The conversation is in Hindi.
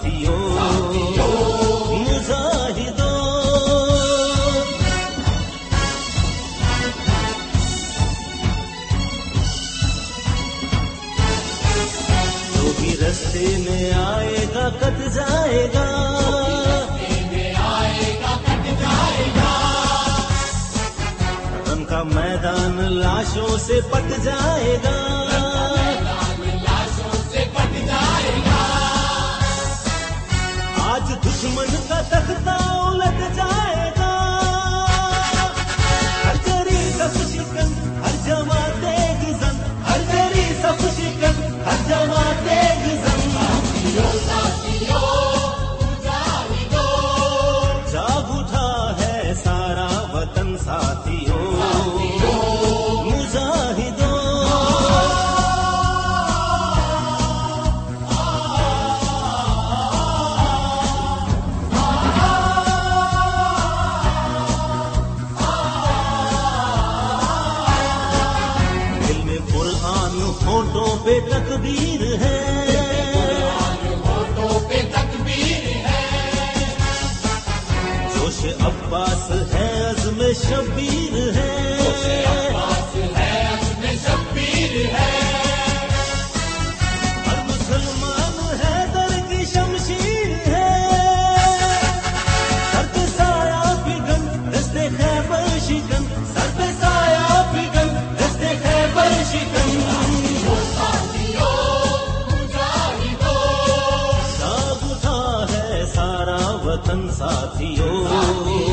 साथियों मुजाहिदों। जो भी रास्ते में आएगा कट जाएगा, का मैदान लाशों से पट जाएगा, आज दुश्मन का तख्ता उलट जाएगा। हर जरी सब शिकन हर जमाते गिज़न, हर जरी सब शिकन हर जमाते गिज़न। जाग उठा है सारा वतन साथियों मुजाहिदों। दिल में कुरान होठों पे तकबीर है, जोश अब्बास है अज़्म शब्बीर है, हर मुसलमान है दर की शमशीर है। सर पे साया फिगन दस्ते खैबर शिकन, सर पे साया फिगन दस्ते खैबर शिकन। जाग उठा है सारा वतन साथियों।